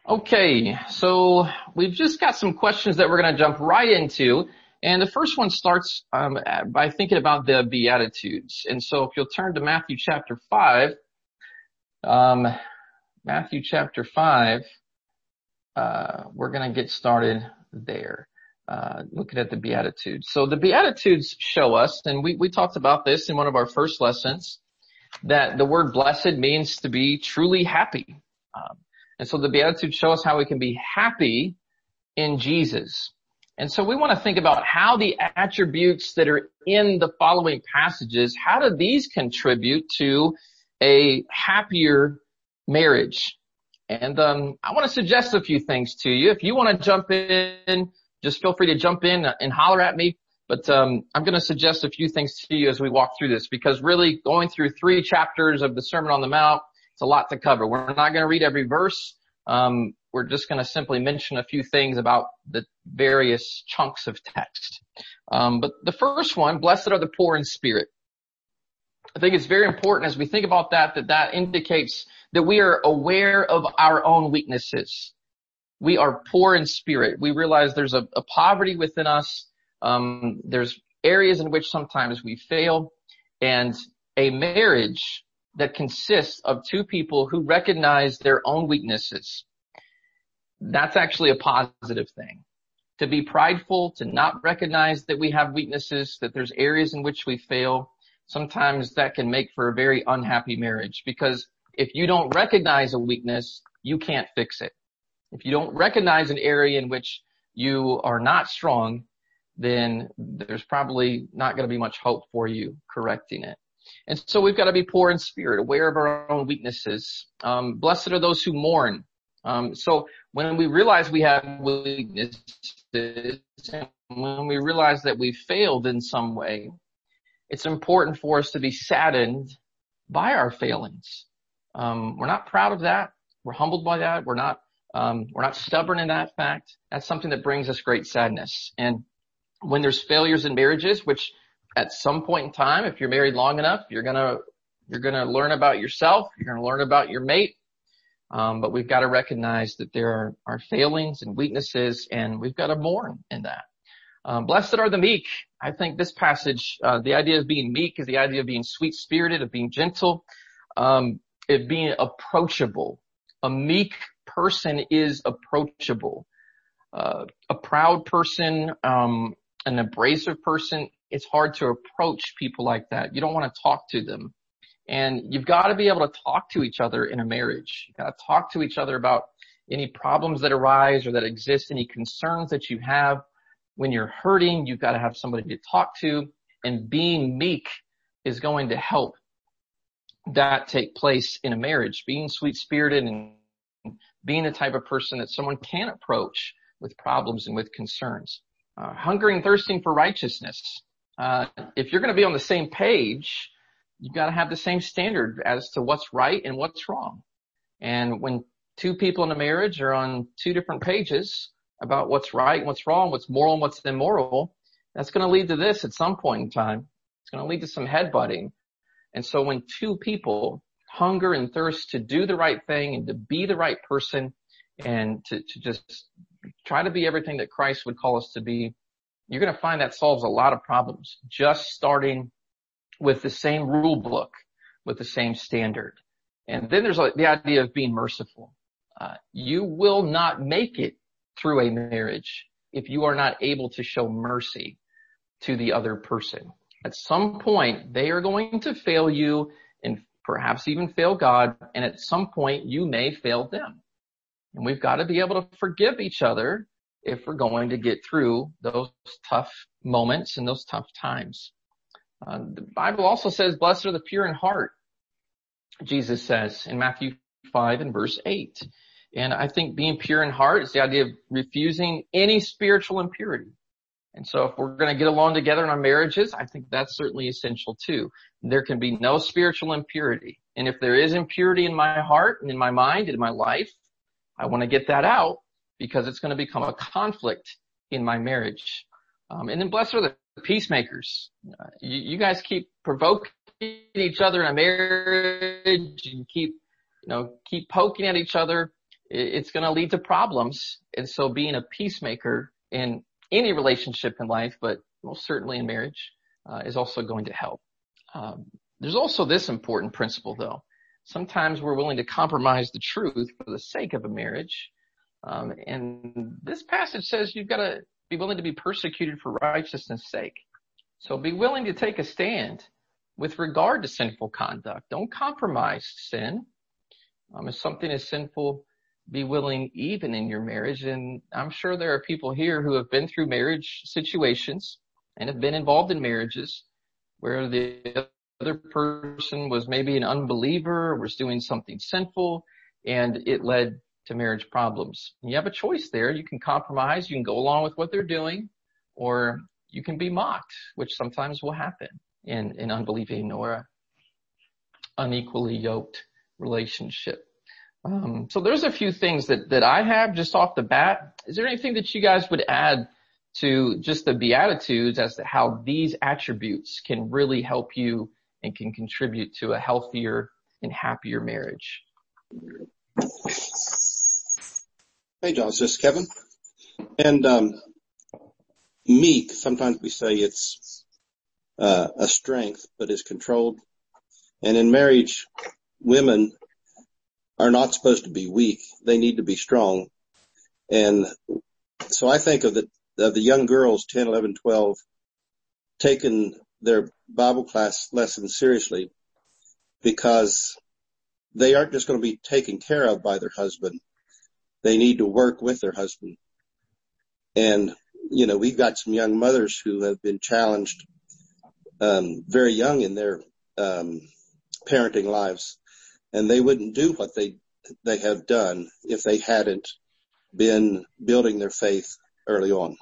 Okay, so we've just got some questions that we're going to jump right into. And the first one starts by thinking about the Beatitudes. And so if you'll turn to Matthew chapter 5, um, Matthew chapter 5, we're going to get started there, looking at the Beatitudes. So the Beatitudes show us, and we talked about this in one of our first lessons, that the word blessed means to be truly happy. And so the Beatitudes show us how we can be happy in Jesus. And so we want to think about how the attributes that are in the following passages, how do these contribute to a happier marriage? And I want to suggest a few things to you. If you want to jump in, just feel free to jump in and holler at me. But I'm going to suggest a few things to you as we walk through this, because really going through 3 chapters of the Sermon on the Mount, it's a lot to cover. We're not going to read every verse. We're just going to simply mention a few things about the various chunks of text. But the first one, blessed are the poor in spirit. I think it's very important as we think about that indicates that we are aware of our own weaknesses. We are poor in spirit. We realize there's a poverty within us. There's areas in which sometimes we fail, and a marriage that consists of 2 people who recognize their own weaknesses. That's actually a positive thing. To be prideful, to not recognize that we have weaknesses, that there's areas in which we fail, sometimes that can make for a very unhappy marriage, because if you don't recognize a weakness, you can't fix it. If you don't recognize an area in which you are not strong, then there's probably not going to be much hope for you correcting it. And so we've got to be poor in spirit, aware of our own weaknesses. Blessed are those who mourn. So when we realize we have weaknesses, and when we realize that we failed in some way, it's important for us to be saddened by our failings. We're not proud of that. We're humbled by that. We're not stubborn in that fact. That's something that brings us great sadness. And when there's failures in marriages, which at some point in time, if you're married long enough, you're gonna learn about yourself. You're gonna learn about your mate. But we've got to recognize that there are failings and weaknesses, and we've got to mourn in that. Blessed are the meek. I think this passage, the idea of being meek is the idea of being sweet-spirited, of being gentle, of being approachable. A meek person is approachable. A proud person, an abrasive person, it's hard to approach people like that. You don't want to talk to them. And you've got to be able to talk to each other in a marriage. You've got to talk to each other about any problems that arise or that exist, any concerns that you have. When you're hurting, you've got to have somebody to talk to. And being meek is going to help that take place in a marriage. Being sweet-spirited and being the type of person that someone can approach with problems and with concerns. Hungering and thirsting for righteousness. If you're going to be on the same page, you've got to have the same standard as to what's right and what's wrong. And when 2 people in a marriage are on 2 different pages about what's right and what's wrong, what's moral and what's immoral, that's going to lead to this at some point in time. It's going to lead to some headbutting. And so when 2 people hunger and thirst to do the right thing and to be the right person and to just try to be everything that Christ would call us to be, you're going to find that solves a lot of problems, just starting with the same rule book, with the same standard. And then there's the idea of being merciful. You will not make it through a marriage if you are not able to show mercy to the other person. At some point, they are going to fail you and perhaps even fail God. And at some point, you may fail them. And we've got to be able to forgive each other if we're going to get through those tough moments and those tough times. The Bible also says, blessed are the pure in heart, Jesus says in Matthew 5 and verse 8. And I think being pure in heart is the idea of refusing any spiritual impurity. And so if we're going to get along together in our marriages, I think that's certainly essential too. There can be no spiritual impurity. And if there is impurity in my heart and in my mind and in my life, I want to get that out because it's going to become a conflict in my marriage. And then blessed are the peacemakers. You guys keep provoking each other in a marriage and keep poking at each other. it's going to lead to problems. And so being a peacemaker in any relationship in life, but most certainly in marriage, is also going to help. There's also this important principle, though. Sometimes we're willing to compromise the truth for the sake of a marriage. And this passage says you've got to be willing to be persecuted for righteousness' sake. So be willing to take a stand with regard to sinful conduct. Don't compromise sin. If something is sinful, be willing even in your marriage. And I'm sure there are people here who have been through marriage situations and have been involved in marriages where the other person was maybe an unbeliever or was doing something sinful, and it led to marriage problems. And you have a choice there. You can compromise. You can go along with what they're doing, or you can be mocked, which sometimes will happen in an unbelieving or unequally yoked relationship. So there's a few things that I have just off the bat. Is there anything that you guys would add to just the Beatitudes as to how these attributes can really help you and can contribute to a healthier and happier marriage? Hey, John, this is Kevin. And meek, sometimes we say it's a strength, but is controlled. And in marriage, women are not supposed to be weak. They need to be strong. And so I think of the young girls, 10, 11, 12, taking their Bible class lessons seriously, because they aren't just going to be taken care of by their husband. They need to work with their husband. And, we've got some young mothers who have been challenged very young in their parenting lives. And they wouldn't do what they have done if they hadn't been building their faith early on.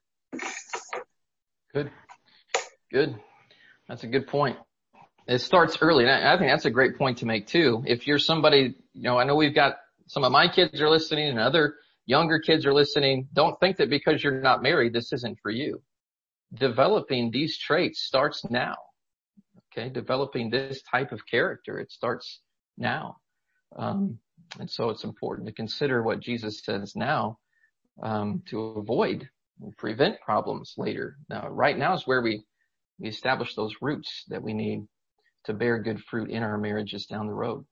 Good. That's a good point. It starts early. And I think that's a great point to make too. If you're somebody, I know we've got some of my kids are listening and other younger kids are listening. Don't think that because you're not married, this isn't for you. Developing these traits starts now. Okay. Developing this type of character, it starts now. And so it's important to consider what Jesus says now, to avoid and prevent problems later. Now, right now is where we establish those roots that we need to bear good fruit in our marriages down the road.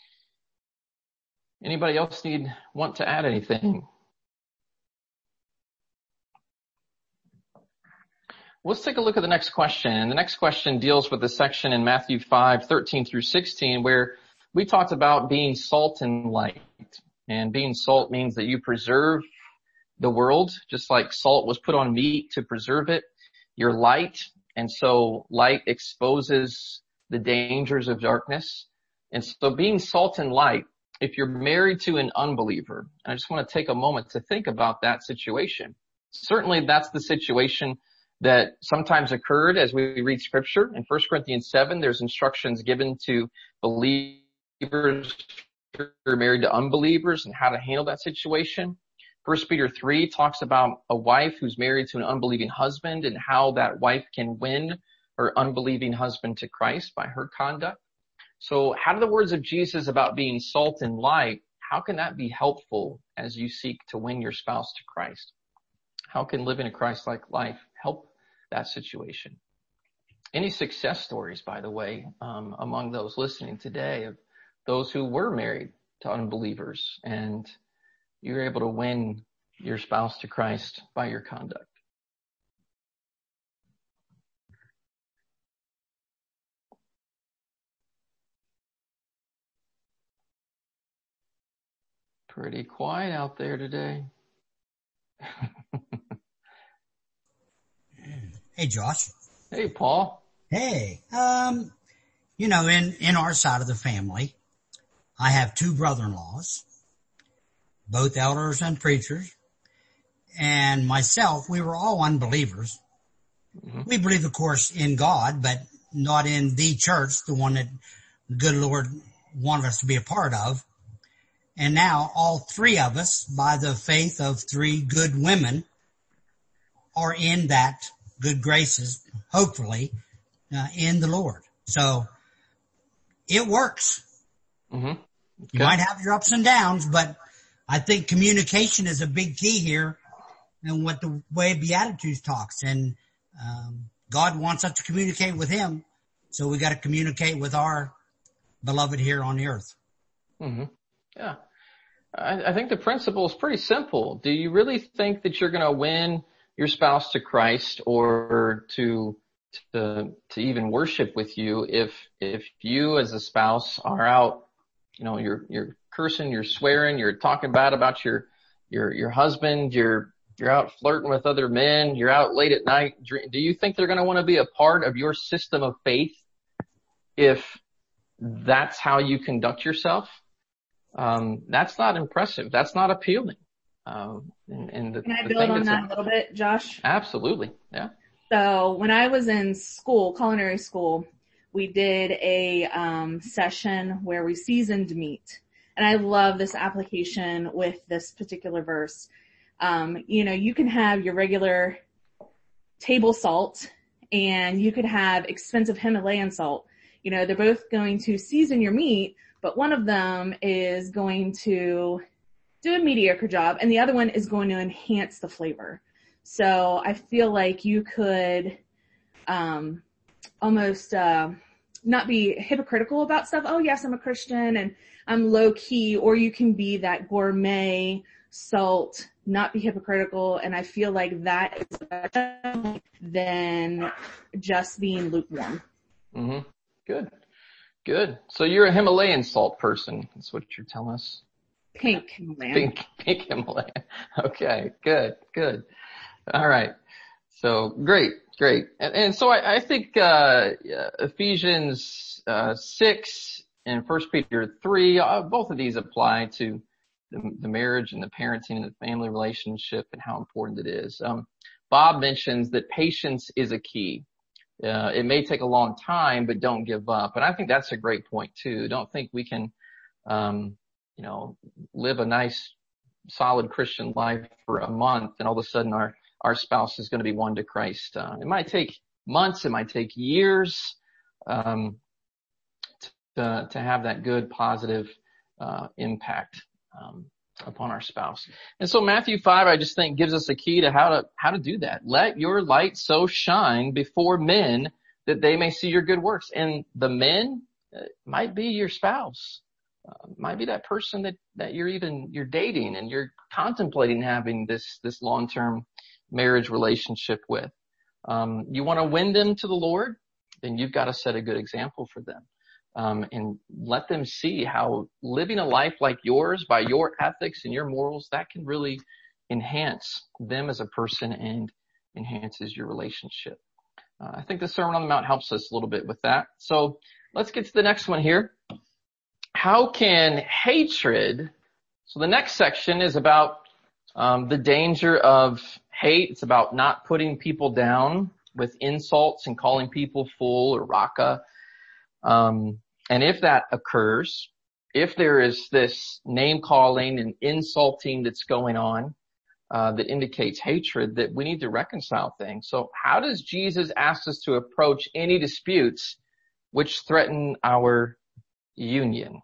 Anybody else want to add anything? Let's take a look at the next question. And the next question deals with the section in Matthew 5:13 through 16, where we talked about being salt and light. And being salt means that you preserve the world, just like salt was put on meat to preserve it. You're light, and so light exposes the dangers of darkness. And so being salt and light, if you're married to an unbeliever, and I just want to take a moment to think about that situation. Certainly that's the situation that sometimes occurred as we read scripture. In 1 Corinthians 7, there's instructions given to believers who are married to unbelievers and how to handle that situation. 1 Peter 3 talks about a wife who's married to an unbelieving husband and how that wife can win her unbelieving husband to Christ by her conduct. So how do the words of Jesus about being salt and light, how can that be helpful as you seek to win your spouse to Christ? How can living a Christ-like life help that situation? Any success stories, by the way, among those listening today of those who were married to unbelievers and you're able to win your spouse to Christ by your conduct? Pretty quiet out there today. Hey, Josh. Hey, Paul. Hey, in our side of the family, I have two brother-in-laws, both elders and preachers, and myself. We were all unbelievers. Mm-hmm. We believe, of course, in God, but not in the church, the one that the good Lord wanted us to be a part of. And now all three of us, by the faith of three good women, are in that good graces, hopefully, in the Lord. So it works. Mm-hmm. Okay. You might have your ups and downs, but I think communication is a big key here and what the way Beatitudes talks. And, God wants us to communicate with him. So we got to communicate with our beloved here on the earth. Mm-hmm. Yeah. I think the principle is pretty simple. Do you really think that you're going to win your spouse to Christ or to even worship with you if you as a spouse are out, you're cursing, you're swearing, you're talking bad about your husband, you're out flirting with other men, you're out late at night. Do you think they're going to want to be a part of your system of faith if that's how you conduct yourself? That's not impressive. That's not appealing. Can I build on that a little bit, Josh? Absolutely. Yeah. So when I was in school, culinary school, we did a session where we seasoned meat. And I love this application with this particular verse. You can have your regular table salt and you could have expensive Himalayan salt. They're both going to season your meat, but one of them is going to do a mediocre job and the other one is going to enhance the flavor. So I feel like you could almost not be hypocritical about stuff. Oh, yes, I'm a Christian and I'm low key. Or you can be that gourmet salt, not be hypocritical. And I feel like that is better than just being lukewarm. Mm-hmm. Good. So you're a Himalayan salt person. That's what you're telling us. Pink Himalayan. Pink Himalayan. Okay. Good. All right. So great. And so I think, Ephesians, 6 and 1 Peter 3, both of these apply to the marriage and the parenting and the family relationship and how important it is. Bob mentions that patience is a key. It may take a long time, but don't give up. And I think that's a great point too. Don't think we can, live a nice, solid Christian life for a month and all of a sudden our spouse is going to be won to Christ. It might take months. It might take years, to have that good, positive, impact, upon our spouse. And so Matthew 5, I just think gives us a key to how to do that. Let your light so shine before men that they may see your good works. And the men might be your spouse, might be that person that you're dating and you're contemplating having this long-term marriage relationship with. You want to win them to the Lord, then you've got to set a good example for them. And let them see how living a life like yours by your ethics and your morals, that can really enhance them as a person and enhances your relationship. I think the Sermon on the Mount helps us a little bit with that. So let's get to the next one here. How can hatred, so the next section is about the danger of hate. It's about not putting people down with insults and calling people fool or raka. And if that occurs, if there is this name calling and insulting that's going on, that indicates hatred, that we need to reconcile things. So how does Jesus ask us to approach any disputes which threaten our union?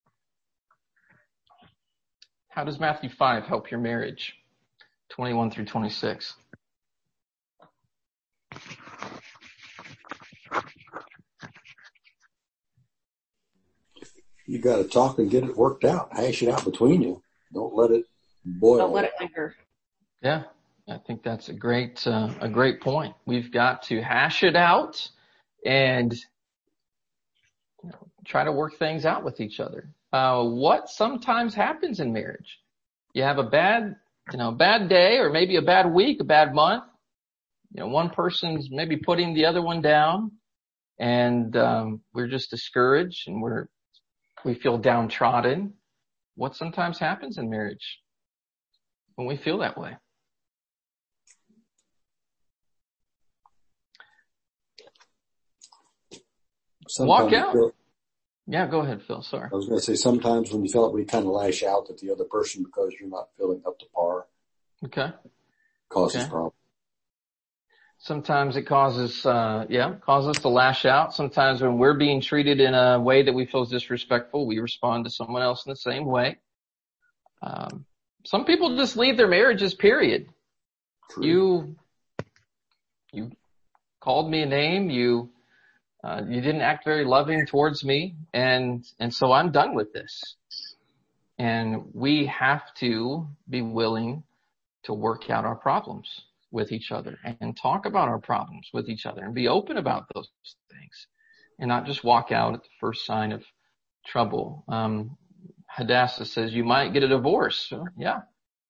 How does Matthew 5 help your marriage? 21 through 26. You got to talk and get it worked out. Hash it out between you. Don't let it boil. Don't let it linger. Yeah, I think that's a great point. We've got to hash it out and try to work things out with each other. What sometimes happens in marriage? You have a bad day or maybe a bad week, a bad month. One person's maybe putting the other one down and, we're just discouraged and we feel downtrodden. What sometimes happens in marriage when we feel that way? Sometimes walk out. Yeah, go ahead, Phil. Sorry. I was going to say sometimes when you feel like we kind of lash out at the other person because you're not feeling up to par. Okay. Causes problems. Sometimes it causes us to lash out. Sometimes when we're being treated in a way that we feel is disrespectful, we respond to someone else in the same way. Some people just leave their marriages, period. True. You called me a name. You didn't act very loving towards me. And so I'm done with this. And we have to be willing to work out our problems with each other and talk about our problems with each other and be open about those things and not just walk out at the first sign of trouble. Hadassah says, you might get a divorce. Yeah.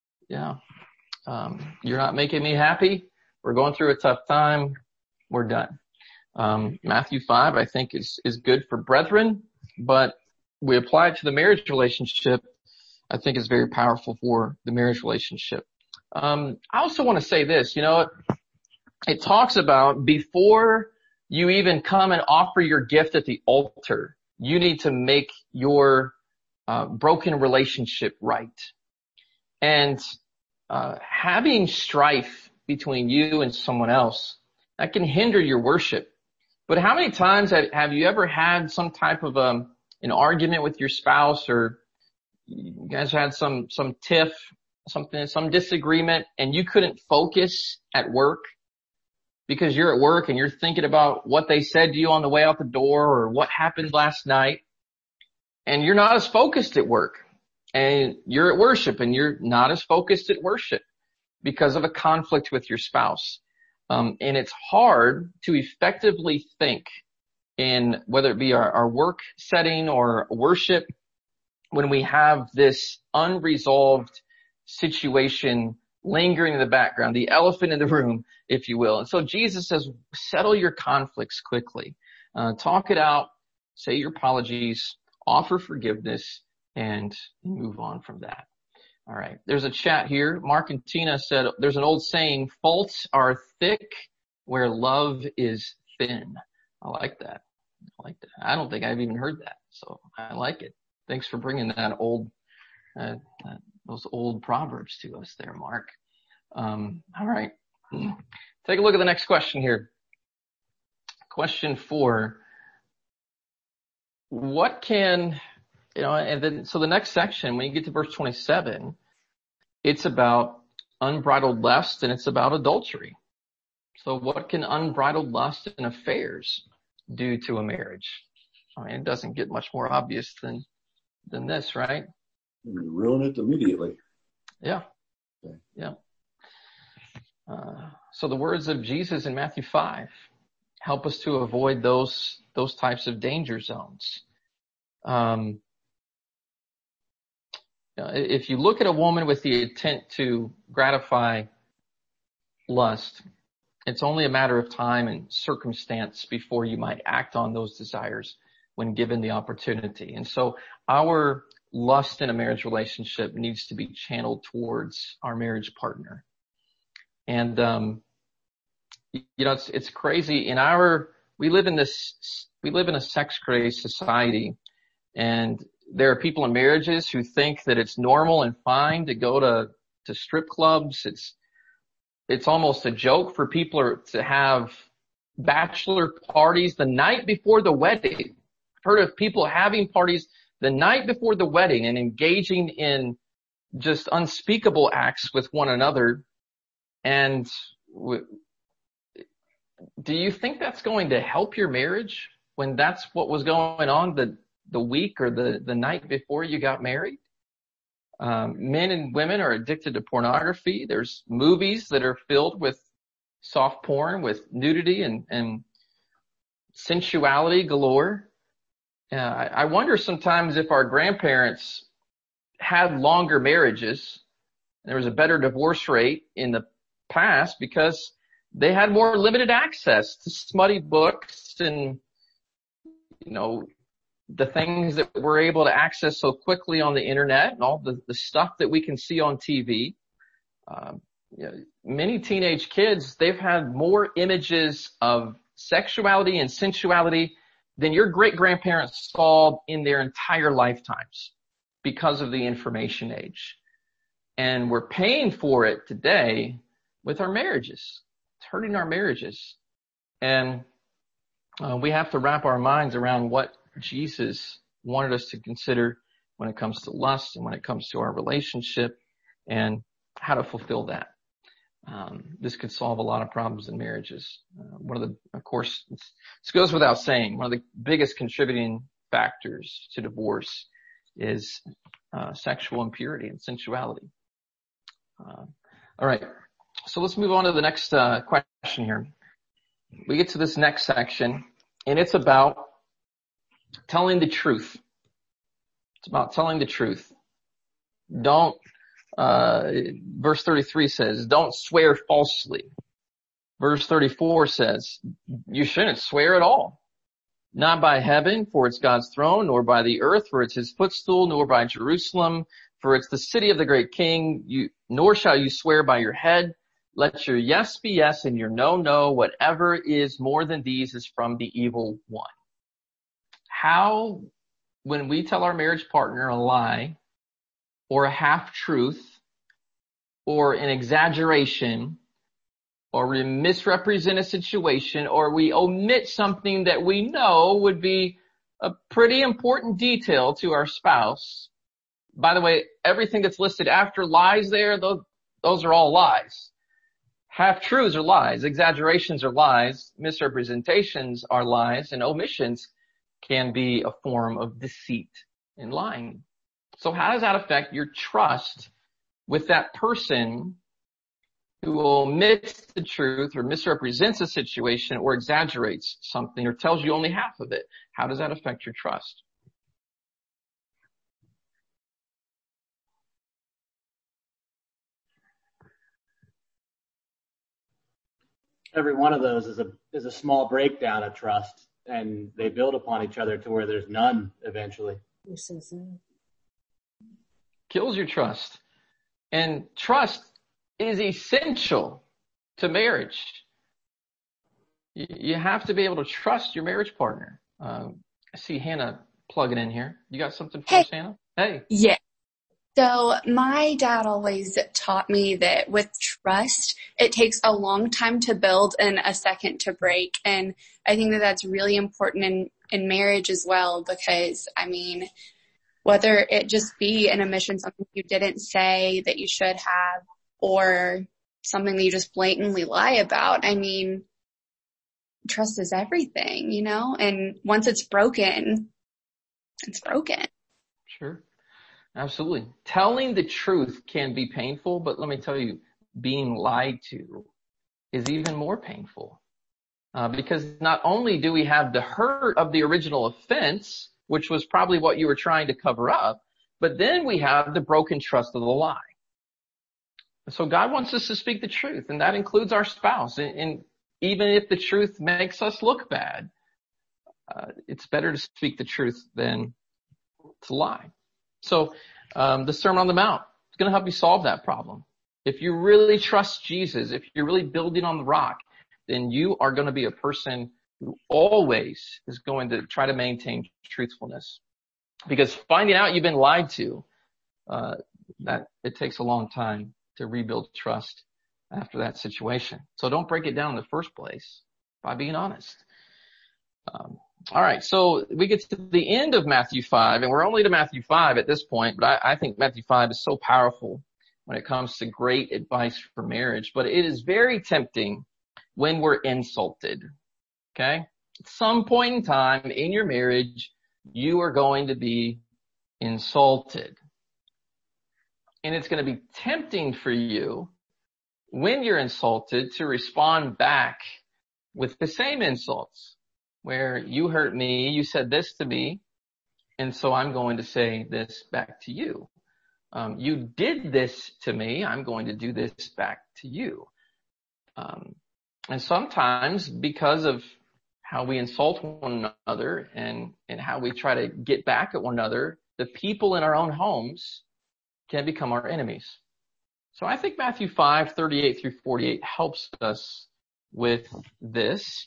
You're not making me happy. We're going through a tough time. We're done. Matthew 5, I think is good for brethren, but we apply it to the marriage relationship. I think is very powerful for the marriage relationship. I also want to say this, it talks about before you even come and offer your gift at the altar, you need to make your broken relationship right. And having strife between you and someone else, that can hinder your worship. But how many times have you ever had some type of an argument with your spouse, or you guys had some tiff, some disagreement, and you couldn't focus at work because you're at work and you're thinking about what they said to you on the way out the door or what happened last night, and you're not as focused at work, and you're at worship and you're not as focused at worship because of a conflict with your spouse. And it's hard to effectively think in whether it be our work setting or worship when we have this unresolved situation lingering in the background, the elephant in the room, if you will. And so Jesus says, settle your conflicts quickly. Talk it out, say your apologies, offer forgiveness, and move on from that. All right. There's a chat here. Mark and Tina said, there's an old saying, faults are thick where love is thin. I like that. I don't think I've even heard that, so I like it. Thanks for bringing that those old proverbs to us there, Mark. All right. Take a look at the next question here. Question 4. What can, and then, so the next section, when you get to verse 27, it's about unbridled lust and it's about adultery. So what can unbridled lust and affairs do to a marriage? I mean, it doesn't get much more obvious than this, right? You ruin it immediately. Yeah. Okay. Yeah. So the words of Jesus in Matthew 5 help us to avoid those types of danger zones. If you look at a woman with the intent to gratify lust, it's only a matter of time and circumstance before you might act on those desires when given the opportunity. And so our lust in a marriage relationship needs to be channeled towards our marriage partner. And, it's crazy. We live in a sex crazed society, and there are people in marriages who think that it's normal and fine to go to strip clubs. It's almost a joke for people to have bachelor parties the night before the wedding. I've heard of people having parties the night before the wedding and engaging in just unspeakable acts with one another. And do you think that's going to help your marriage when that's what was going on the week or the night before you got married? Men and women are addicted to pornography. There's movies that are filled with soft porn, with nudity and sensuality galore. I wonder sometimes if our grandparents had longer marriages, there was a better divorce rate in the past because they had more limited access to smutty books and, the things that we're able to access so quickly on the internet and all the stuff that we can see on TV. Many teenage kids, they've had more images of sexuality and sensuality than your great-grandparents saw in their entire lifetimes because of the information age. And we're paying for it today with our marriages. It's hurting our marriages. And we have to wrap our minds around what Jesus wanted us to consider when it comes to lust and when it comes to our relationship and how to fulfill that. This could solve a lot of problems in marriages. Of course, this goes without saying, one of the biggest contributing factors to divorce is sexual impurity and sensuality. All right. So let's move on to the next question here. We get to this next section, and it's about telling the truth. It's about telling the truth. Verse 33 says, don't swear falsely. Verse 34 says, you shouldn't swear at all. Not by heaven, for it's God's throne, nor by the earth, for it's his footstool, nor by Jerusalem, for it's the city of the great king. Nor shall you swear by your head. Let your yes be yes and your no, no. Whatever is more than these is from the evil one. How, when we tell our marriage partner a lie or a half-truth or an exaggeration, or we misrepresent a situation, or we omit something that we know would be a pretty important detail to our spouse. By the way, everything that's listed after lies there, those are all lies. Half-truths are lies, exaggerations are lies, misrepresentations are lies, and omissions can be a form of deceit and lying. So how does that affect your trust with that person who omits the truth or misrepresents a situation or exaggerates something or tells you only half of it? How does that affect your trust? Every one of those is a small breakdown of trust, and they build upon each other to where there's none eventually. You're so sad. Kills your trust. And trust is essential to marriage. You have to be able to trust your marriage partner. I see Hannah plugging in here. You got something for us, Hannah? Hey. Yeah. So my dad always taught me that with trust, it takes a long time to build and a second to break. And I think that that's really important in marriage as well, because, I mean, whether it just be an omission, something you didn't say that you should have, or something that you just blatantly lie about, I mean, trust is everything, you know? And once it's broken, it's broken. Sure. Absolutely. Telling the truth can be painful, but let me tell you, being lied to is even more painful. Because not only do we have the hurt of the original offense, which was probably what you were trying to cover up, but then we have the broken trust of the lie. So God wants us to speak the truth, and that includes our spouse. And even if the truth makes us look bad, it's better to speak the truth than to lie. So the Sermon on the Mount is going to help you solve that problem. If you really trust Jesus, if you're really building on the rock, then you are going to be a person who always is going to try to maintain truthfulness. Because finding out you've been lied to, that it takes a long time to rebuild trust after that situation. So don't break it down in the first place by being honest. All right, so we get to the end of Matthew 5, and we're only to Matthew 5 at this point, but I think Matthew 5 is so powerful when it comes to great advice for marriage. But it is very tempting when we're insulted, okay? At some point in time in your marriage, you are going to be insulted. And it's going to be tempting for you when you're insulted to respond back with the same insults. Where you hurt me, you said this to me, and so I'm going to say this back to you. You did this to me, I'm going to do this back to you. And sometimes because of how we insult one another and how we try to get back at one another, the people in our own homes can become our enemies. So I think Matthew 5:38 through 48 helps us with this.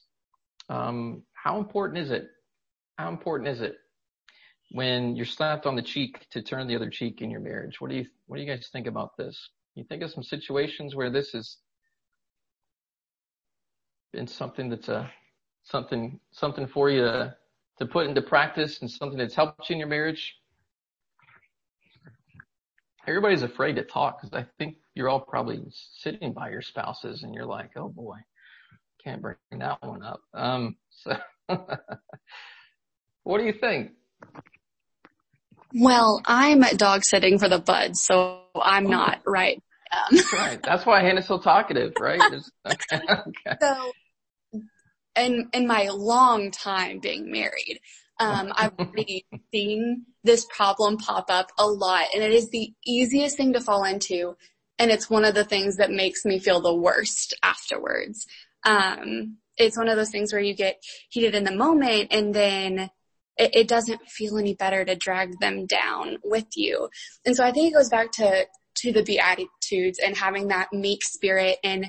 How important is it? How important is it when you're slapped on the cheek to turn the other cheek in your marriage? What do you guys think about this? You think of some situations where this has been something that's something for you to put into practice and something that's helped you in your marriage? everybody's afraid to talk because I think you're all probably sitting by your spouses and you're like, oh boy, can't bring that one up. So what do you think? Well, I'm dog sitting for the buds, so I'm not right. That's right. That's why Hannah's so talkative, right? Okay. So, in my long time being married, I've already seen this problem pop up a lot, and it is the easiest thing to fall into, and it's one of the things that makes me feel the worst afterwards. It's one of those things where you get heated in the moment, and then it doesn't feel any better to drag them down with you. And so I think it goes back to the Beatitudes and having that meek spirit and,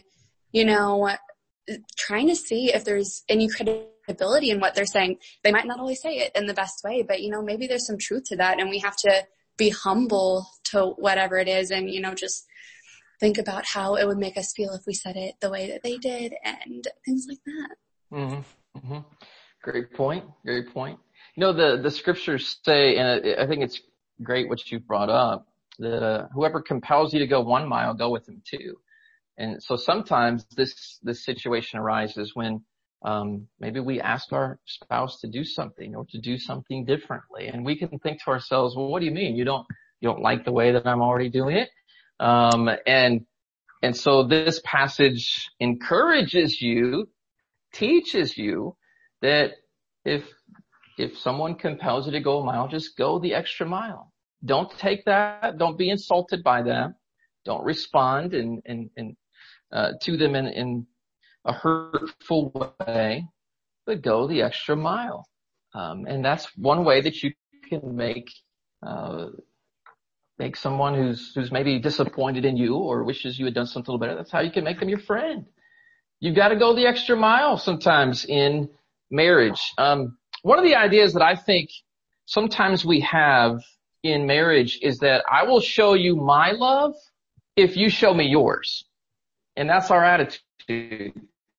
trying to see if there's any credibility in what they're saying. They might not always say it in the best way, but, maybe there's some truth to that, and we have to be humble to whatever it is and, just think about how it would make us feel if we said it the way that they did and things like that. Mm-hmm. Mm-hmm. Great point. Great point. The scriptures say, and I think it's great what you brought up, that whoever compels you to go 1 mile, go with him 2. And so sometimes this situation arises when maybe we ask our spouse to do something or to do something differently, and we can think to ourselves, well, what do you mean you don't like the way that I'm already doing it? And so this passage encourages you, teaches you that if someone compels you to go a mile, just go the extra mile. Don't take that. Don't be insulted by them. Don't respond to them in a hurtful way, but go the extra mile. And that's one way that you can make someone who's maybe disappointed in you or wishes you had done something a little better. That's how you can make them your friend. You've got to go the extra mile sometimes in marriage. One of the ideas that I think sometimes we have in marriage is that I will show you my love if you show me yours. And that's our attitude.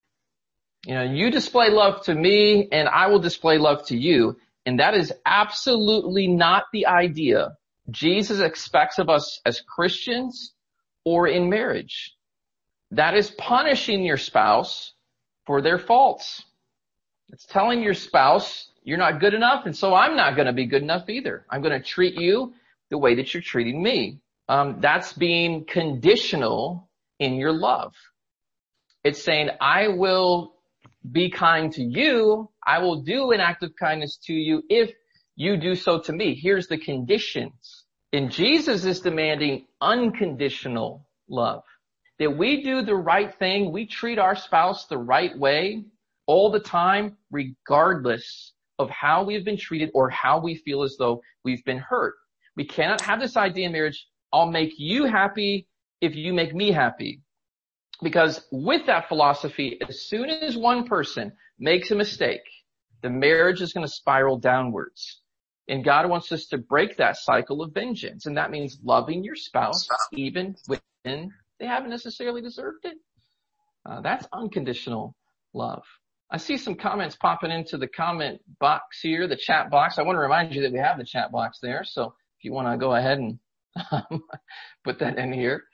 You display love to me and I will display love to you. And that is absolutely not the idea Jesus expects of us as Christians or in marriage. That is punishing your spouse for their faults. It's telling your spouse, you're not good enough, and so I'm not going to be good enough either. I'm going to treat you the way that you're treating me. That's being conditional in your love. It's saying, I will be kind to you. I will do an act of kindness to you if you do so to me. Here's the conditions. And Jesus is demanding unconditional love. That we do the right thing. We treat our spouse the right way all the time, regardless of how we've been treated or how we feel as though we've been hurt. We cannot have this idea in marriage, I'll make you happy if you make me happy. Because with that philosophy, as soon as one person makes a mistake, the marriage is going to spiral downwards. And God wants us to break that cycle of vengeance. And that means loving your spouse even when they haven't necessarily deserved it. That's unconditional love. I see some comments popping into the comment box here, the chat box. I want to remind you that we have the chat box there. So if you want to go ahead and put that in here.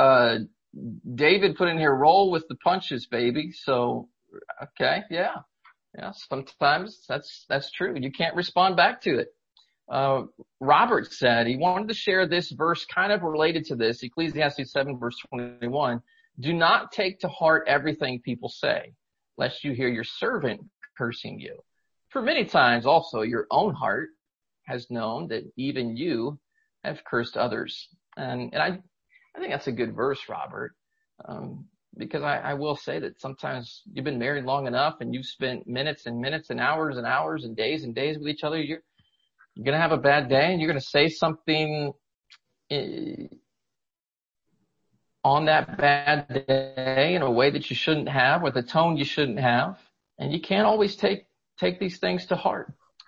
David put in here, roll with the punches, baby. So, okay. Yeah. Sometimes that's true. You can't respond back to it. Robert said he wanted to share this verse kind of related to this. Ecclesiastes 7 verse 21. Do not take to heart everything people say, lest you hear your servant cursing you. For many times also your own heart has known that even you have cursed others. And I think that's a good verse, Robert. Because I will say that sometimes you've been married long enough and you've spent minutes and minutes and hours and days with each other. You're going to have a bad day and you're going to say something on that bad day in a way that you shouldn't have, with a tone you shouldn't have. And you can't always take these things to heart.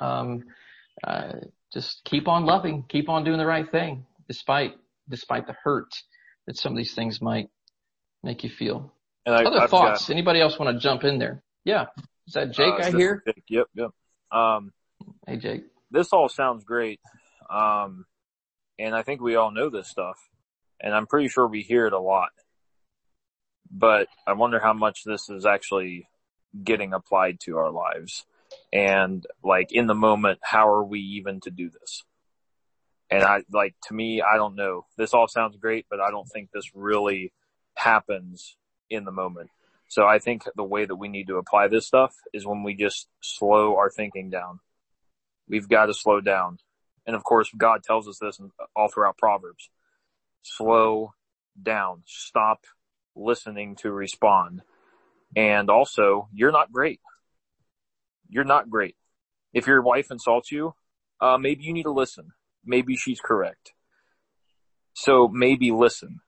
Just keep on loving, keep on doing the right thing, despite the hurt that some of these things might make you feel. And other thoughts? Anybody else want to jump in there? Yeah. Is that Jake I hear? Yep. Hey, Jake. This all sounds great. And I think we all know this stuff. And I'm pretty sure we hear it a lot. But I wonder how much this is actually getting applied to our lives. And like in the moment, how are we even to do this? And to me, I don't know. This all sounds great, but I don't think this really happens in the moment. So I think the way that we need to apply this stuff is when we just slow our thinking down. We've got to slow down. And of course, God tells us this all throughout Proverbs. Slow down. Stop listening to respond. And also, you're not great. You're not great. If your wife insults you, maybe you need to listen. Maybe she's correct. So maybe listen.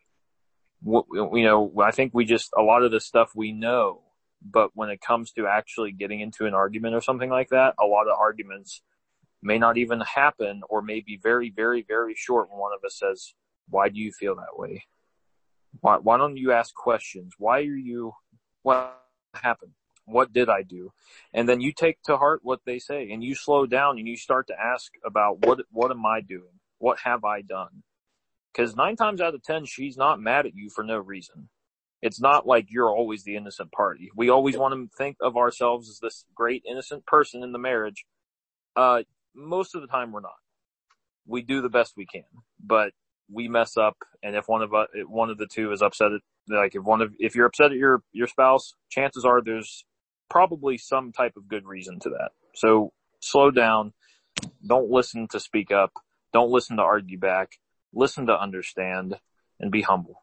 I think a lot of this stuff we know, but when it comes to actually getting into an argument or something like that, a lot of arguments may not even happen or may be very, very, very short when one of us says, why do you feel that way? Why don't you ask questions? What happened? What did I do? And then you take to heart what they say and you slow down and you start to ask about what am I doing? What have I done? Because 9 times out of 10, she's not mad at you for no reason. It's not like you're always the innocent party. We always want to think of ourselves as this great innocent person in the marriage. Most of the time we're not. We do the best we can, but we mess up. And if one of the two is upset if you're upset at your spouse, chances are there's probably some type of good reason to that. So slow down. Don't listen to speak up. Don't listen to argue back. Listen to understand and be humble.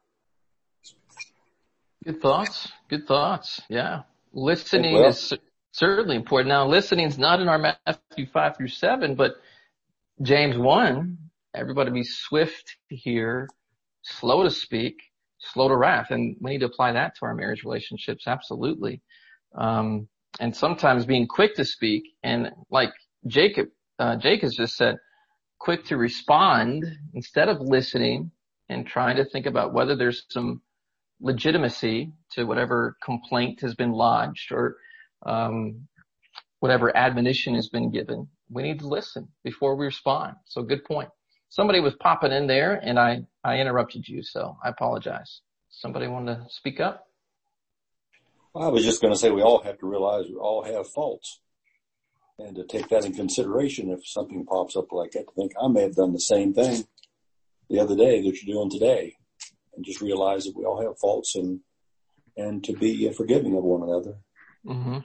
Good thoughts. Good thoughts. Yeah. Listening is certainly important. Now, listening is not in our Matthew 5-7, but James 1, everybody be swift to hear, slow to speak, slow to wrath. And we need to apply that to our marriage relationships. Absolutely. And sometimes being quick to speak and like Jake has just said, quick to respond instead of listening and trying to think about whether there's some legitimacy to whatever complaint has been lodged or whatever admonition has been given. We need to listen before we respond. So good point. Somebody was popping in there and I interrupted you, so I apologize. Somebody want to speak up? Well, I was just going to say we all have to realize we all have faults. And to take that in consideration, if something pops up like that, to think I may have done the same thing the other day that you're doing today, and just realize that we all have faults and to be forgiving of one another. Mm-hmm.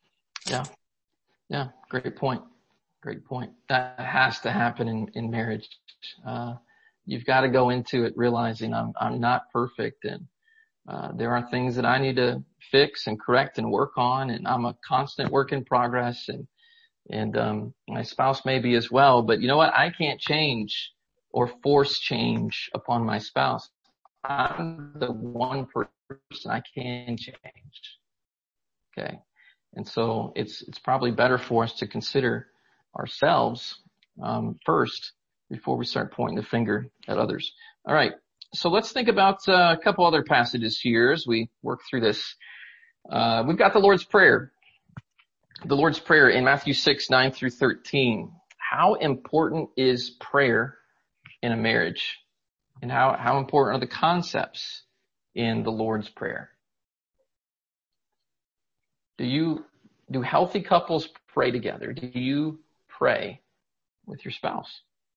Yeah. Great point. That has to happen in marriage. You've got to go into it realizing I'm not perfect and there are things that I need to fix and correct and work on, and I'm a constant work in progress and my spouse may be as well, but you know what? I can't change or force change upon my spouse. I'm the one person I can change. Okay. And so it's probably better for us to consider ourselves, first before we start pointing the finger at others. All right. So let's think about a couple other passages here as we work through this. We've got the Lord's Prayer. The Lord's Prayer in Matthew 6:9-13. How important is prayer in a marriage? And how important are the concepts in the Lord's Prayer? Do healthy couples pray together? Do you pray with your spouse?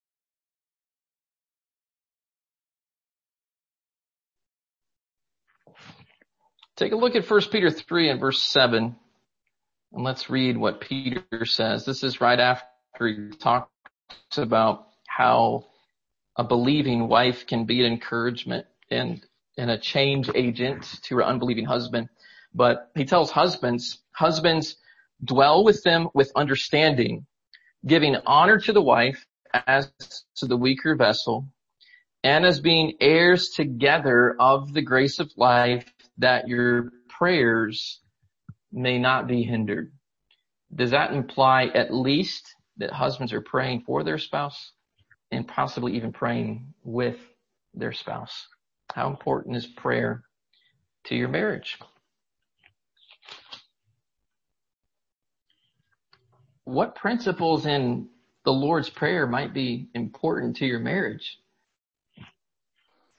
Take a look at 1 Peter 3 and verse 7. And let's read what Peter says. This is right after he talks about how a believing wife can be an encouragement and a change agent to her unbelieving husband. But he tells husbands, dwell with them with understanding, giving honor to the wife as to the weaker vessel, and as being heirs together of the grace of life, that your prayers may not be hindered. Does that imply at least that husbands are praying for their spouse and possibly even praying with their spouse? How important is prayer to your marriage? What principles in the Lord's Prayer might be important to your marriage?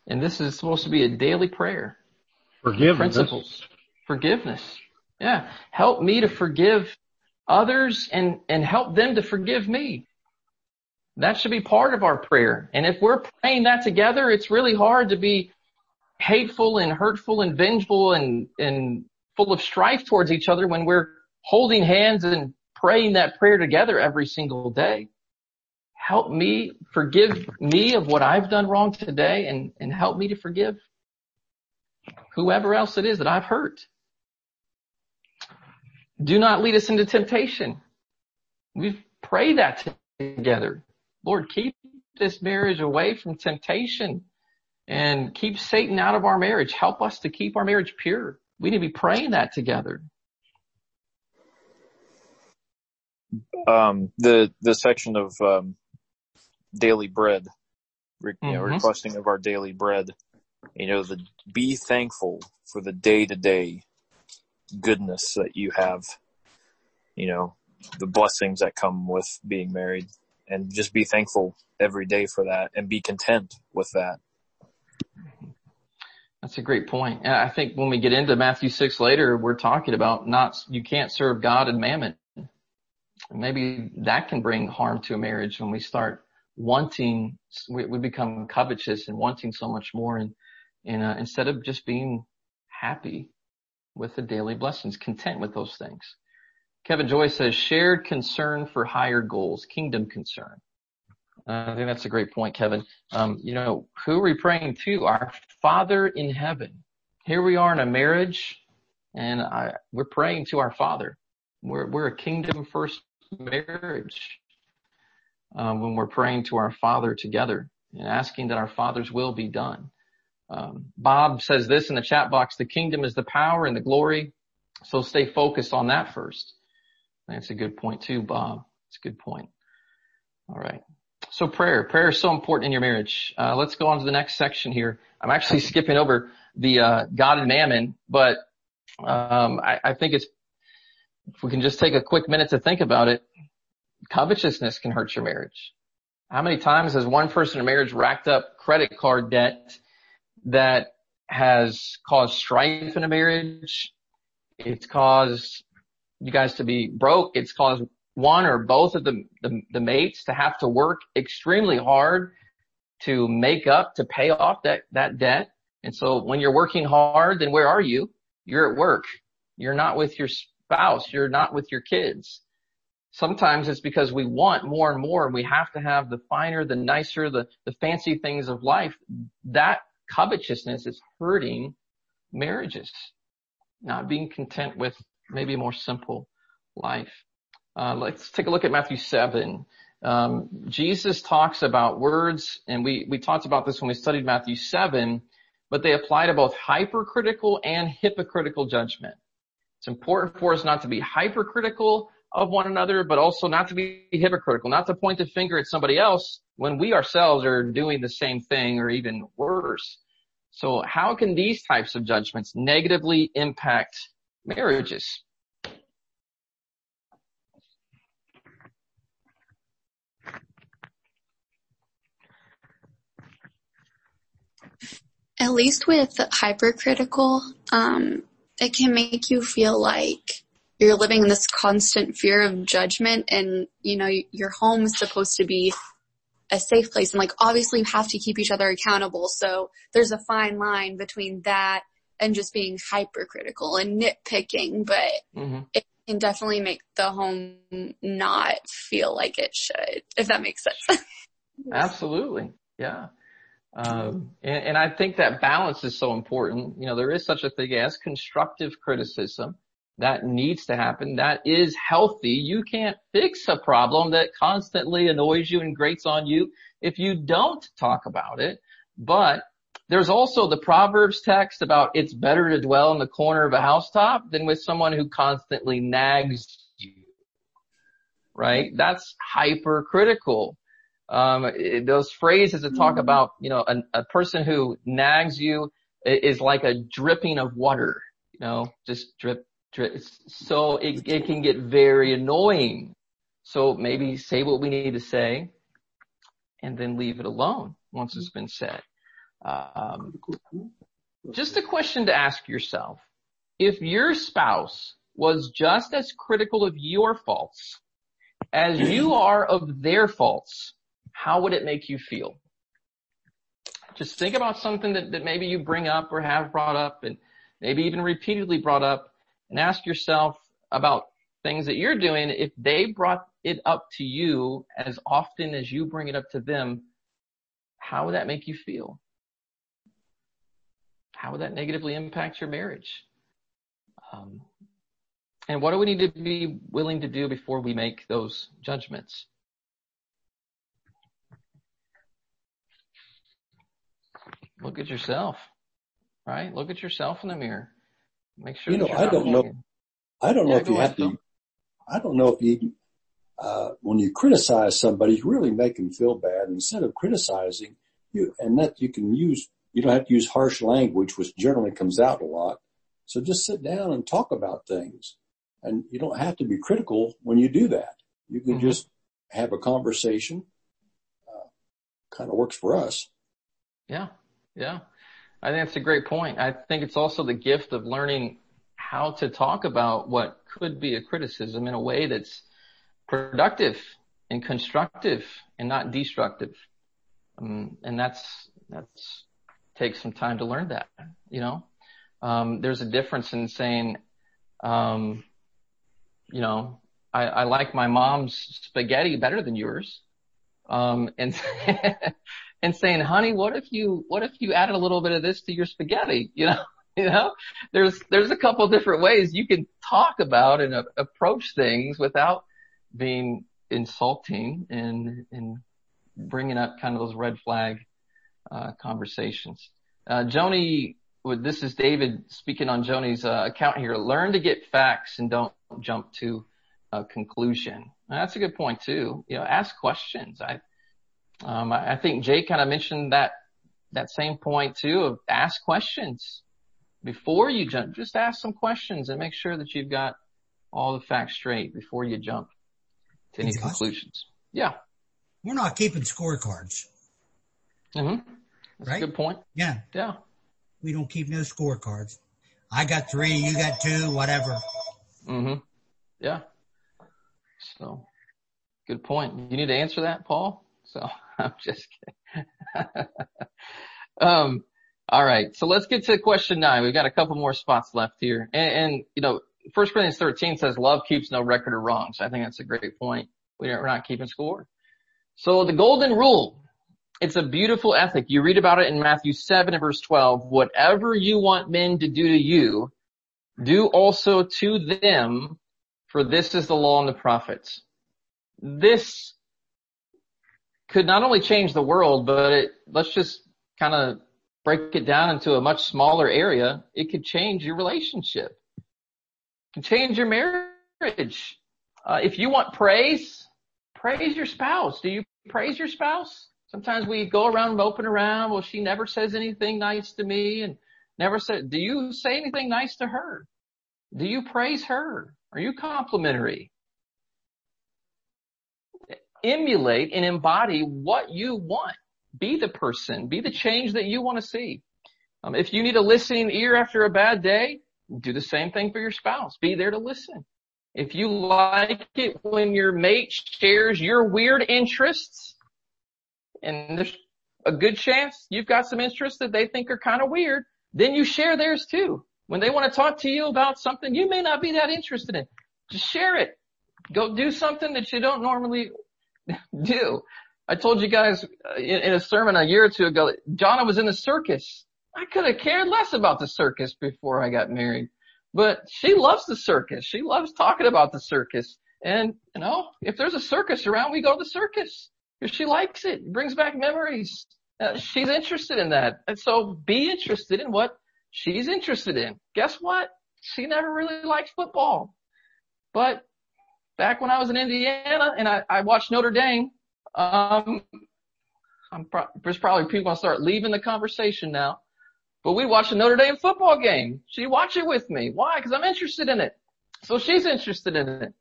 And this is supposed to be a daily prayer. Forgiveness. Principles. Forgiveness. Yeah. Help me to forgive others and help them to forgive me. That should be part of our prayer. And if we're praying that together, it's really hard to be hateful and hurtful and vengeful and full of strife towards each other when we're holding hands and praying that prayer together every single day. Help me, forgive me of what I've done wrong today, and help me to forgive whoever else it is that I've hurt. Do not lead us into temptation. We've prayed that together. Lord, keep this marriage away from temptation and keep Satan out of our marriage. Help us to keep our marriage pure. We need to be praying that together. The section of daily bread, requesting of our daily bread, be thankful for the day-to-day goodness that you have, the blessings that come with being married, and just be thankful every day for that and be content with that. That's a great point. And I think when we get into Matthew 6 later, we're talking about you can't serve God and mammon. Maybe that can bring harm to a marriage when we start wanting, we become covetous and wanting so much more, and instead of just being happy with the daily blessings, content with those things. Kevin Joy says, shared concern for higher goals, kingdom concern. I think that's a great point, Kevin. Who are we praying to? Our Father in heaven. Here we are in a marriage, and we're praying to our Father. We're a kingdom first marriage. When we're praying to our Father together and asking that our Father's will be done. Bob says this in the chat box, the kingdom is the power and the glory. So stay focused on that first. That's a good point too, Bob. It's a good point. All right. So prayer is so important in your marriage. Let's go on to the next section here. I'm actually skipping over the God and mammon, but I think if we can just take a quick minute to think about it, covetousness can hurt your marriage. How many times has one person in a marriage racked up credit card debt that has caused strife in a marriage? It's caused you guys to be broke. It's caused one or both of the mates to have to work extremely hard to make up, to pay off that debt. And so when you're working hard, then where are you? You're at work. You're not with your spouse. You're not with your kids. Sometimes it's because we want more and more, and we have to have the finer, the nicer, the fancy things of life. That covetousness is hurting marriages, not being content with maybe a more simple life. Let's take a look at Matthew 7. Jesus talks about words, and we talked about this when we studied Matthew 7, but they apply to both hypercritical and hypocritical judgment. It's important for us not to be hypercritical of one another, but also not to be hypocritical, not to point the finger at somebody else when we ourselves are doing the same thing or even worse. So how can these types of judgments negatively impact marriages? At least with hypercritical, it can make you feel like you're living in this constant fear of judgment, and, your home is supposed to be a safe place. And obviously you have to keep each other accountable. So there's a fine line between that and just being hypercritical and nitpicking, but it can definitely make the home not feel like it should, if that makes sense. Absolutely. Yeah. And I think that balance is so important. There is such a thing as constructive criticism. That needs to happen. That is healthy. You can't fix a problem that constantly annoys you and grates on you if you don't talk about it. But there's also the Proverbs text about it's better to dwell in the corner of a housetop than with someone who constantly nags you. Right? That's hypercritical. Those phrases that talk about, a person who nags you is like a dripping of water, just drip. So it can get very annoying. So maybe say what we need to say and then leave it alone once it's been said. Just a question to ask yourself. If your spouse was just as critical of your faults as you are of their faults, how would it make you feel? Just think about something that maybe you bring up or have brought up and maybe even repeatedly brought up, and ask yourself about things that you're doing. If they brought it up to you as often as you bring it up to them, how would that make you feel? How would that negatively impact your marriage? And what do we need to be willing to do before we make those judgments? Look at yourself, right? Look at yourself in the mirror. Make sure that you're not hanging. I don't know if you have to, I don't know if you, when you criticize somebody, you really make them feel bad. Instead of criticizing you, and that you can use, you don't have to use harsh language, which generally comes out a lot. So just sit down and talk about things. And you don't have to be critical when you do that. You can just have a conversation. Kind of works for us. Yeah. Yeah. I think that's a great point. I think it's also the gift of learning how to talk about what could be a criticism in a way that's productive and constructive and not destructive. And that's takes some time to learn that, you know. There's a difference in saying, you know, I like my mom's spaghetti better than yours. And saying, honey, what if you added a little bit of this to your spaghetti? You know, there's a couple different ways you can talk about and approach things without being insulting and bringing up kind of those red flag, conversations. Joni, this is David speaking on Joni's account here. Learn to get facts and don't jump to a conclusion. Now, that's a good point too. You know, ask questions. I think Jake kind of mentioned that same point too, of ask questions before you jump. Just ask some questions and make sure that you've got all the facts straight before you jump to any conclusions. Yeah. We're not keeping scorecards. That's right? A good point. Yeah. Yeah. We don't keep no scorecards. I got 3, you got 2, whatever. Yeah. So, good point. You need to answer that, Paul? So, I'm just kidding. All right. So let's get to question 9. We've got a couple more spots left here. And you know, 1 Corinthians 13 says love keeps no record of wrongs. I think that's a great point. We're not keeping score. So the golden rule, it's a beautiful ethic. You read about it in Matthew 7 and verse 12. Whatever you want men to do to you, do also to them, for this is the law and the prophets. This could not only change the world, but let's just kind of break it down into a much smaller area. It could change your relationship. It can change your marriage. If you want praise, praise your spouse. Do you praise your spouse? Sometimes we go around moping around. Well, she never says anything nice to me and never said, do you say anything nice to her? Do you praise her? Are you complimentary? Emulate and embody what you want. Be the person. Be the change that you want to see. If you need a listening ear after a bad day, do the same thing for your spouse. Be there to listen. If you like it when your mate shares your weird interests, and there's a good chance you've got some interests that they think are kind of weird, then you share theirs too. When they want to talk to you about something you may not be that interested in, just share it. Go do something that you don't normally do. I told you guys in a sermon a year or two ago, Jonna was in the circus. I could have cared less about the circus before I got married, but she loves the circus. She loves talking about the circus. And, you know, if there's a circus around, we go to the circus because she likes it. It brings back memories. She's interested in that. And so be interested in what she's interested in. Guess what? She never really liked football, but back when I was in Indiana and I watched Notre Dame, there's probably people gonna start leaving the conversation now, but we watched a Notre Dame football game. She watched it with me. Why? Because I'm interested in it. So she's interested in it.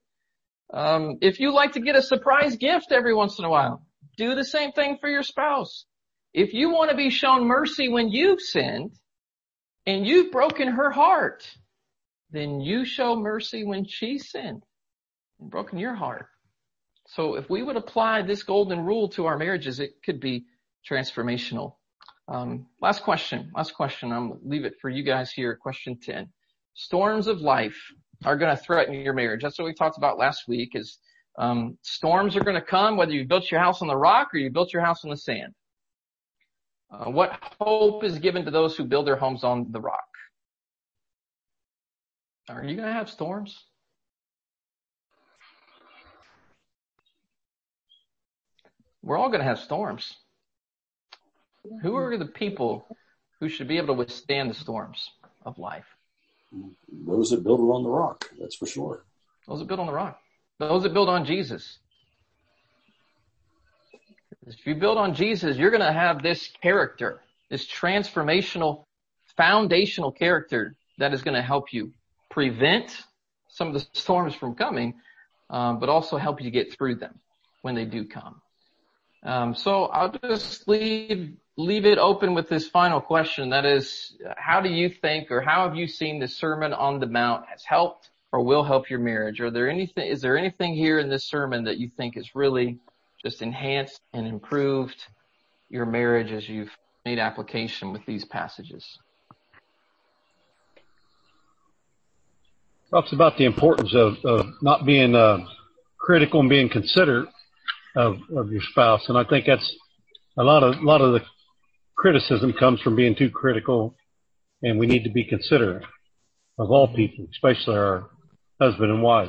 If you like to get a surprise gift every once in a while, do the same thing for your spouse. if you want to be shown mercy when you've sinned and you've broken her heart, then you show mercy when she sinned and broken your heart. So if we would apply this golden rule to our marriages, it could be transformational. Last question. I'll leave it for you guys here. Question 10. Storms of life are going to threaten your marriage. That's what we talked about last week is, storms are going to come whether you built your house on the rock or you built your house on the sand. What hope is given to those who build their homes on the rock? Are you going to have storms? We're all going to have storms. Who are the people who should be able to withstand the storms of life? Those that build it on the rock, that's for sure. Those that build on the rock. Those that build on Jesus. If you build on Jesus, you're going to have this character, this transformational, foundational character that is going to help you prevent some of the storms from coming, but also help you get through them when they do come. So I'll just leave it open with this final question. That is, how do you think, or how have you seen the Sermon on the Mount has helped or will help your marriage? Is there anything here in this sermon that you think has really just enhanced and improved your marriage as you've made application with these passages? Talks about the importance of not being critical and being considerate of your spouse, and I think that's a lot of the criticism comes from being too critical, and we need to be considerate of all people, especially our husband and wife.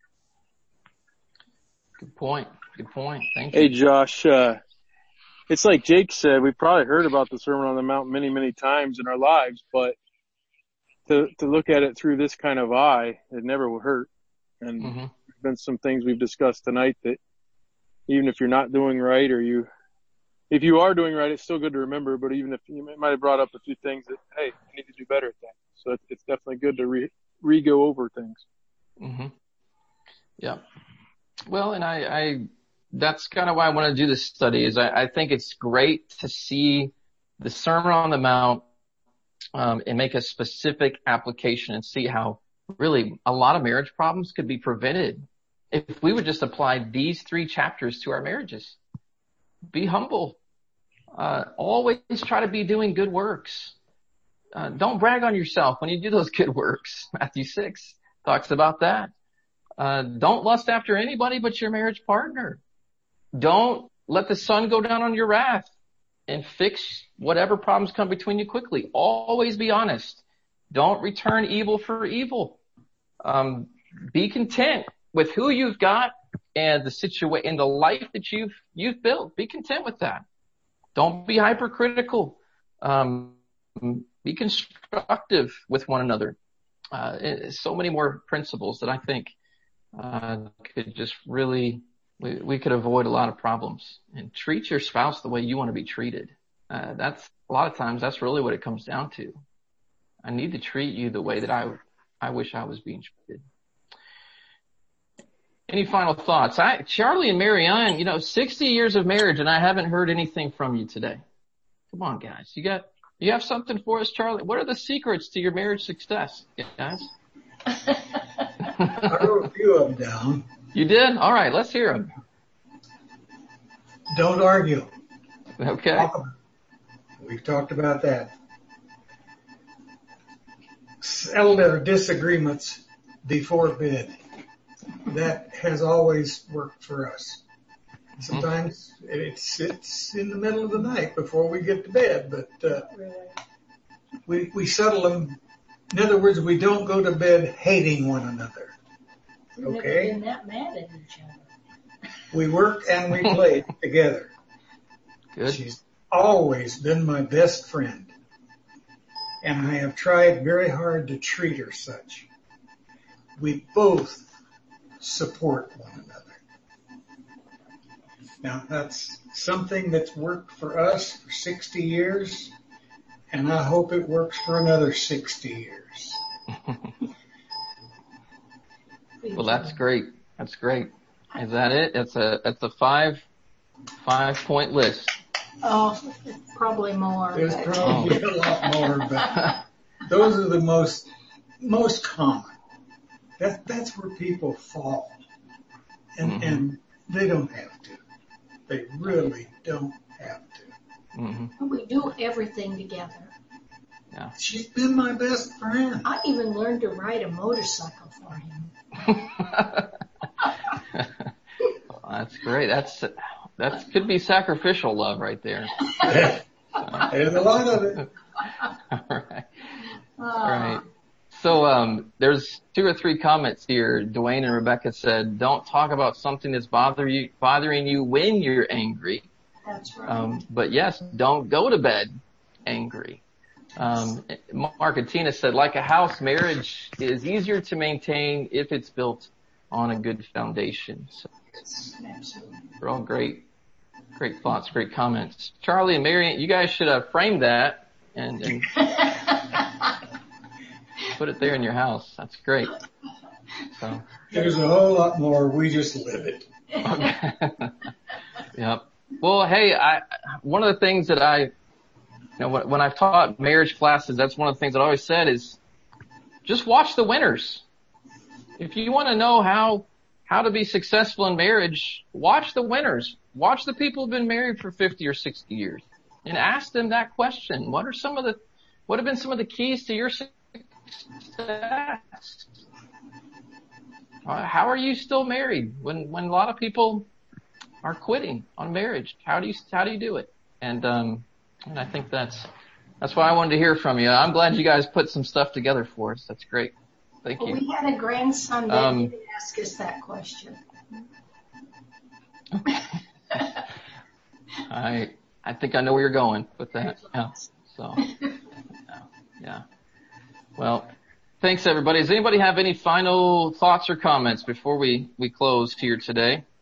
Good point. Thank you. Hey, Josh, it's like Jake said, we've probably heard about the Sermon on the Mount many, many times in our lives, but to look at it through this kind of eye, it never will hurt. And there's been some things we've discussed tonight that even if you're not doing right, or if you are doing right, it's still good to remember, but even if you might have brought up a few things that, hey, I need to do better at that. So it's definitely good to re-go over things. Mm-hmm. Yeah. Well, and I that's kind of why I want to do this study is I think it's great to see the Sermon on the Mount, and make a specific application and see how really a lot of marriage problems could be prevented if we would just apply these 3 chapters to our marriages. Be humble. Always try to be doing good works. Don't brag on yourself when you do those good works. Matthew 6 talks about that. Don't lust after anybody but your marriage partner. Don't let the sun go down on your wrath, and fix whatever problems come between you quickly. Always be honest. Don't return evil for evil. Be content with who you've got and the life that you've built. Be content with that. Don't be hypercritical. Be constructive with one another. So many more principles that I think could just really, we could avoid a lot of problems. And treat your spouse the way you want to be treated. That's a lot of times that's really what it comes down to. I need to treat you the way that I wish I was being treated. Any final thoughts? Charlie and Marianne, 60 years of marriage, and I haven't heard anything from you today. Come on, guys. You have something for us, Charlie? What are the secrets to your marriage success, guys? I wrote a few of them down. You did? All right, let's hear them. Don't argue. Okay. We've talked about that. Settle their disagreements before bed. That has always worked for us. Sometimes it's in the middle of the night before we get to bed, but we settle them. In other words, we don't go to bed hating one another. We've Okay? never been that mad at each other. We work and we play together. Good. She's always been my best friend, and I have tried very hard to treat her such. We both support one another. Now, that's something that's worked for us for 60 years, and I hope it works for another 60 years. Well, that's great. That's great. Is that it? That's a 5-point list. Oh, probably more. There's but- probably a lot more, but those are the most common. That's where people fall. And they don't have to. They really don't have to. We do everything together. Yeah. She's been my best friend. I even learned to ride a motorcycle for him. Well, that's great. That could be sacrificial love right there. There's a lot of it. All right. So, there's 2 or 3 comments here. Dwayne and Rebecca said, don't talk about something that's bothering you when you're angry. That's right. But yes, don't go to bed angry. Mark and Tina said, like a house, marriage is easier to maintain if it's built on a good foundation. So Absolutely. they're all great thoughts, great comments. Charlie and Marion, you guys should have framed that and put it there in your house. That's great. So There's a whole lot more. We just live it. okay. Yep. Well, hey, one of the things that when I've taught marriage classes, that's one of the things that I always said is just watch the winners. If you want to know how to be successful in marriage, watch the winners. Watch the people who've been married for 50 or 60 years and ask them that question. What have been some of the keys to your success? How are you still married when a lot of people are quitting on marriage? How do you do it? And I think that's why I wanted to hear from you. I'm glad you guys put some stuff together for us. That's great. Thank you. We had a grandson that did ask us that question. I think I know where you're going with that. Yeah. So, yeah. Well, thanks everybody. Does anybody have any final thoughts or comments before we close here today?